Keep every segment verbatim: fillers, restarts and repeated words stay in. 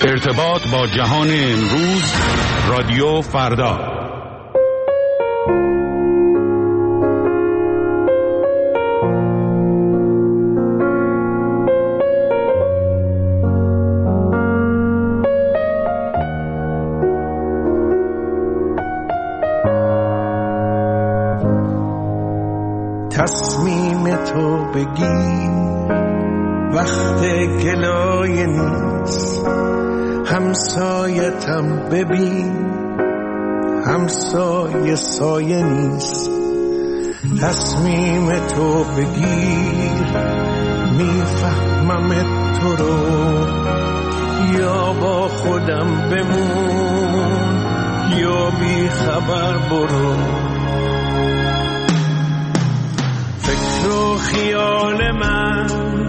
ارتباط با جهان امروز، رادیو فردا. تصمیم تو بگیر وقت گلایه نیست، همسایتم ببین همسایه سایه نیست. تصمیم تو بگیر میفهمم تو رو، یا با خودم بمون یا بی خبر برو. فکر و خیال من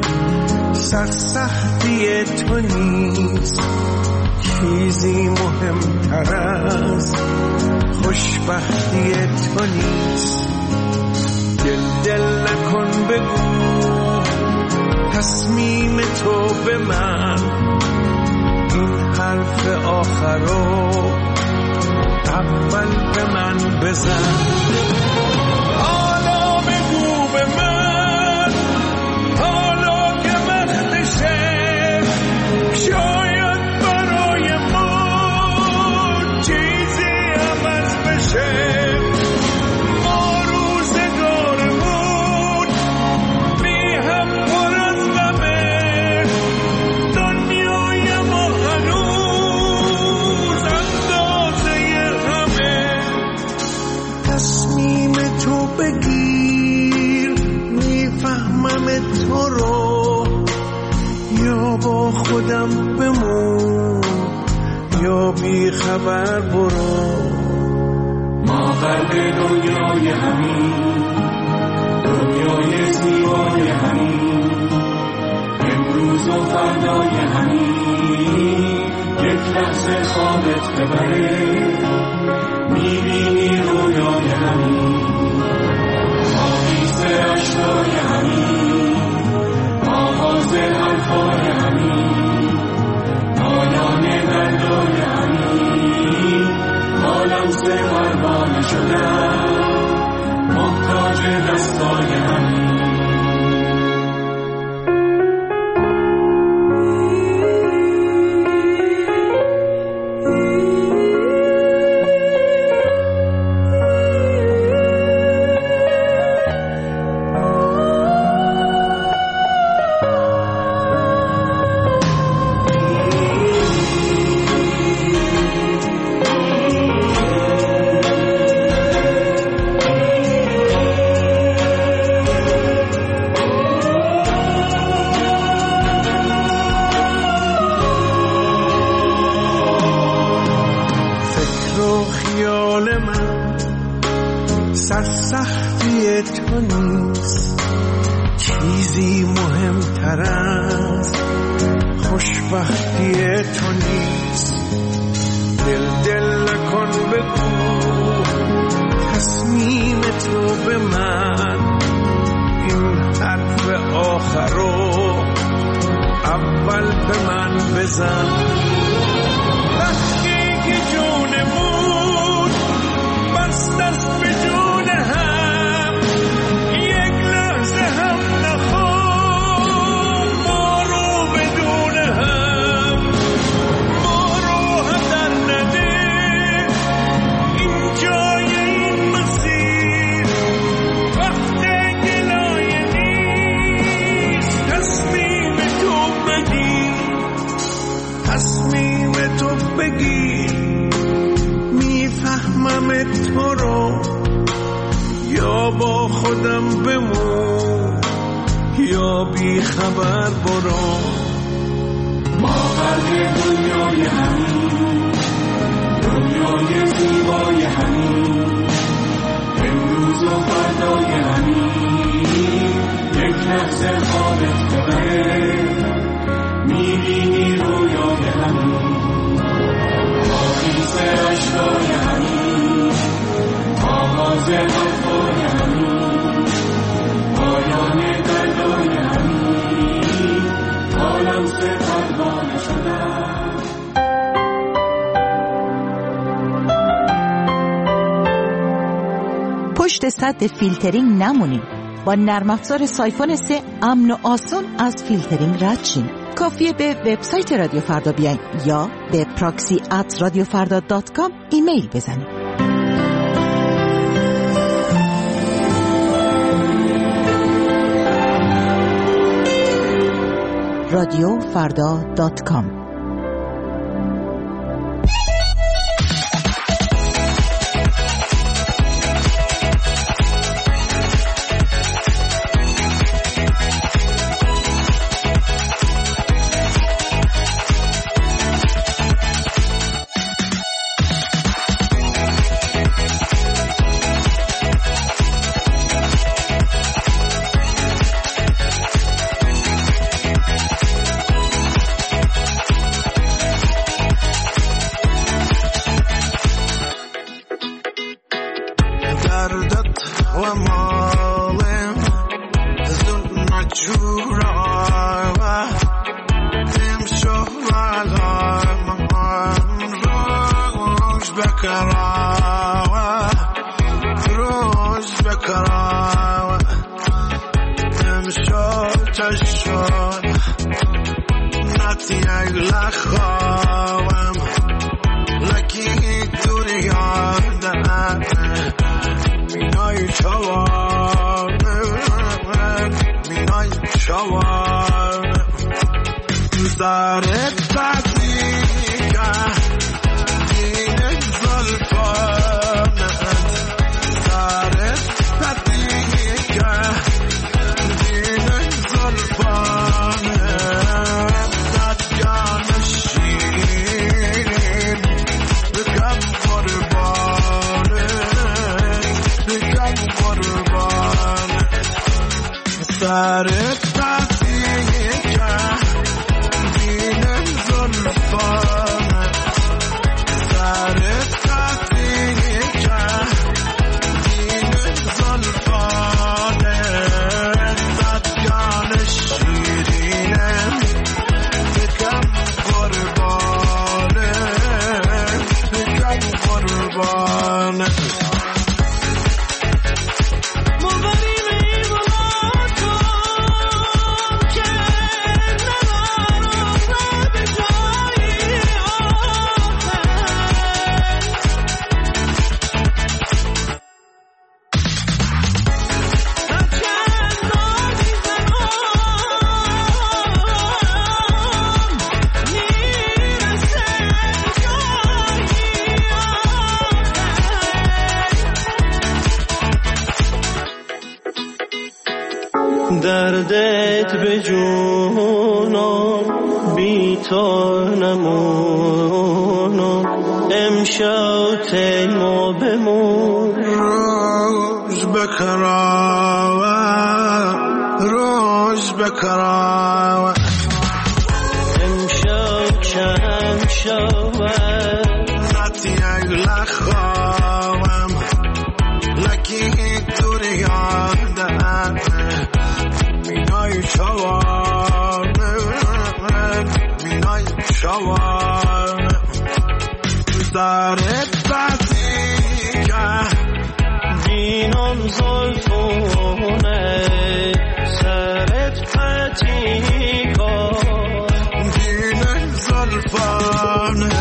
سرسختی تو نیست، چیزی مهمتر از خوشبختی تو نیست. دل دل نکن بگو تصمیم تو به من، این حرف آخرو اول به من بزن. حالا بگو به من، حالا که وقتشه، شاید برای ما چیزی عوض بشه. ما روزگارمون بی هم پر از غمه، دنیای ما هنوز اندازه همه. تصمیم تو بگیر میفهمم تو رو، یا با خودم بمون یا بی خبر برو. ما قلب دنیای همین، دنیای زیبای همین، امروز و فردای همین. یک لحظه خوابت ببره، میبینی رویای همین. آویز اشکای همین، آغاز حرفای همین، پایان دردای همین. حالم سه پروانه شدم، محتاج دستای همین. سرسختی تو نیست، چیزی مهمتر از خوشبختی تو نیست. دل دل نکن بگو تصمیم تو به من، این حرف آخرو اول به من بزن. وقتی که جونمون بست دست به جون هم، یک لحظه هم نخوام ما رو بدون هم. ما رو هم در نده این جای این مسیر، وقت گلایه نیست. تصمیم تو بگیر، تصمیم تو بگیر میفهمم تو رو، یا با خودم بمون یا بی خبر برو. ما قلب دنیای همین، دنیای زیبای همین، امروز و فردای همین. یک لحظه خوابت ببره، میبینی رویای همین. آویز اشکای همین، آغاز حرفای همین، پایان دردای همین. حالم سه پروانه شدم، دست سد فیلترینگ نمونیم. با نرم افزار سایفون سه امن و آسان از فیلترینگ رد شیم. کافیه به وبسایت رادیو فردا بیاین یا به پراکسی ات رادیو فردا دات کام ایمیل بزنید. رادیو فردا دات کام. دردت به جونم بی تو نمونم امشب تیما بمون روز بکراوه روز بکراوه امشب کم شوه نتی اگل خواهم لکی دوری یادم مینای شوانه مینای شوانه دارت بسی که دینم زلفونه سرت پتی کن دین زلفانه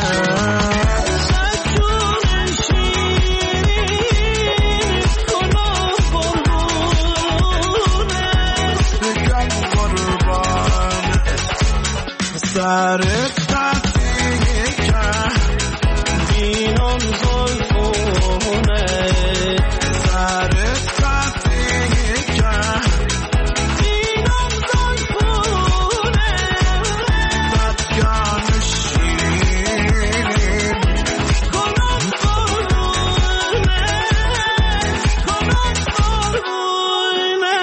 سرت بسی که دینم زلفونه سرت بسی که دینم زلفونه بدگان شیرین کنم قربونه کنم قربونه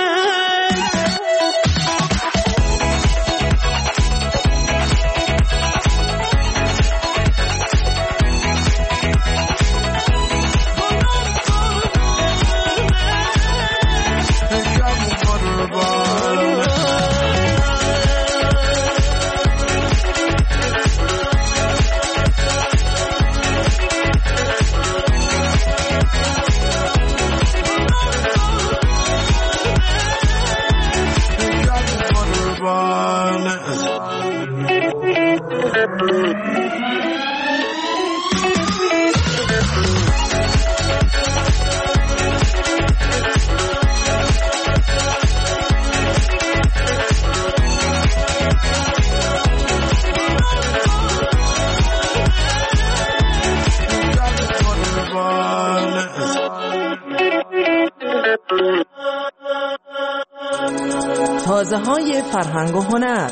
تازه های فرهنگ و هنر.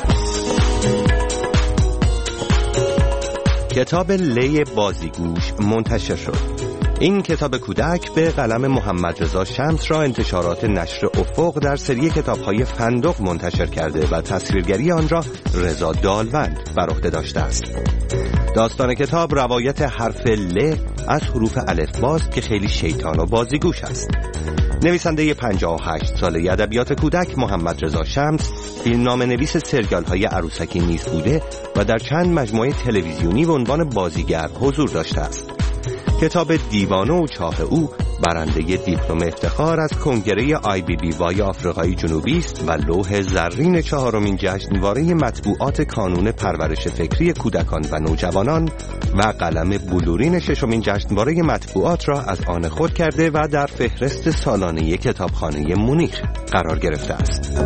کتاب لی بازیگوش منتشر شد. این کتاب کودک به قلم محمد رضا شمس را انتشارات نشر افق در سری کتاب‌های فندق منتشر کرده و تصویرگری آن را رضا دالوند بر عهده داشته است. داستان کتاب روایت حرف ل از حروف الفباست که خیلی شیطان و بازیگوش است. نویسنده پنجاه و هشت ساله ادبیات کودک محمد رضا شمس فیلمنامه نویس سریال‌های عروسکی نیز بوده و در چند مجموعه تلویزیونی به عنوان بازیگر حضور داشته است. کتاب دیوانه و چاه او برنده دیپلم افتخار از کنگره آی بی بی وای آفریقای جنوبی است و لوح زرین چهارمین جشنواره مطبوعات کانون پرورش فکری کودکان و نوجوانان و قلم بلورین ششمین جشنواره مطبوعات را از آن خود کرده و در فهرست سالانه کتابخانه مونیخ قرار گرفته است.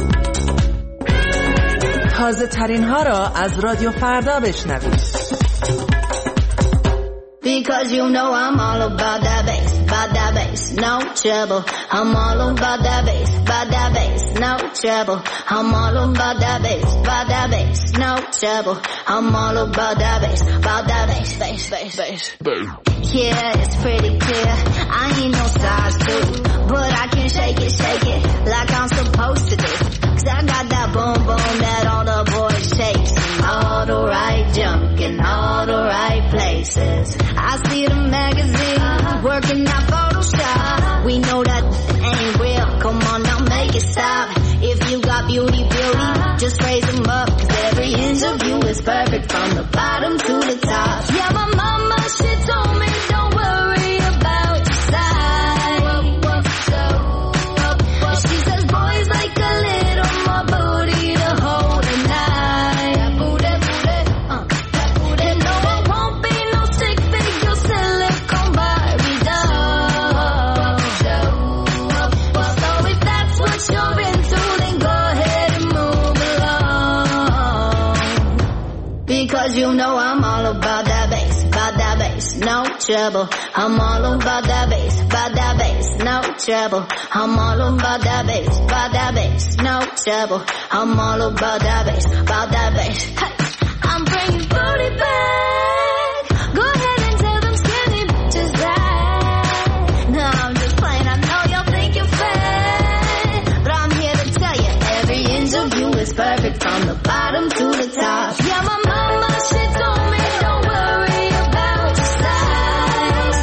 تازه ترین ها را از رادیو فردا بشنوید. Because you know I'm all about that bass, about that bass, no trouble. I'm all about that bass, about that bass, no trouble. I'm all about that bass, about that bass, no trouble. I'm all about that bass, about that bass, bass, bass, bass. Yeah, it's pretty clear. I ain't no size two, but I can shake it, shake it like I'm supposed to do. Cause I got that boom boom that all the boys chase. All the right junk in all the right places. I see the magazine working out Photoshop. We know that ain't real. Come on now, make it stop. If you got beauty, beauty, just raise them up. Cause every inch of you is perfect from the bottom to the top. Yeah, my mama, she told me don't worry about your size. She says boys like a little more booty to hold at night. Booty, booty, uh, that booty. And no, it won't be no stick figure silicone Barbie doll. So if that's what you're into, then go ahead and move along. Because you know I'm all about that bass, about that bass, no trouble. I'm all about that bass, about that bass, no trouble. I'm all about that bass, about that bass, no trouble. I'm all about that bass, about that bass. Hey, I'm bringing booty back. Go ahead and tell them skinny bitches that. No, I'm just playing. I know y'all think you're fat, but I'm here to tell you every inch of you is perfect from the bottom to the top. Yeah, my mama, she told me don't worry about your size.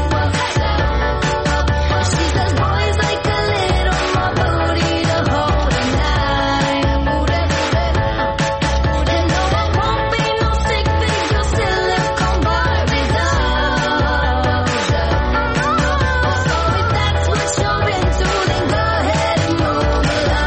She says boys like a little more booty to hold at night. And no, it won't be no stick figure silicone Barbie doll. So if that's what you're into, then go ahead and move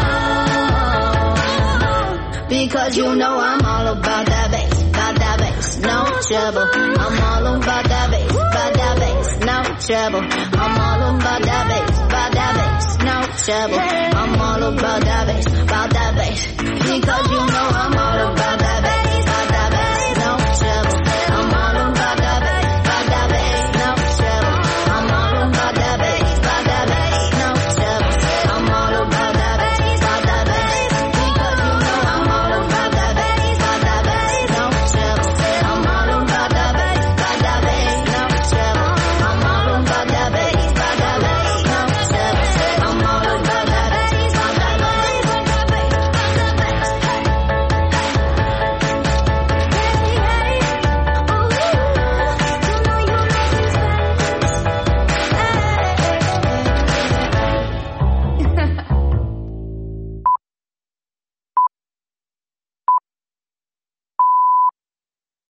along. Because you know I'm all about that bass, about that bass, no trouble. I'm all about that bass, about that bass, no trouble. I'm all about that bass, about that bass, no trouble. I'm all about that bass, about that bass. Because you know I'm all about that bass.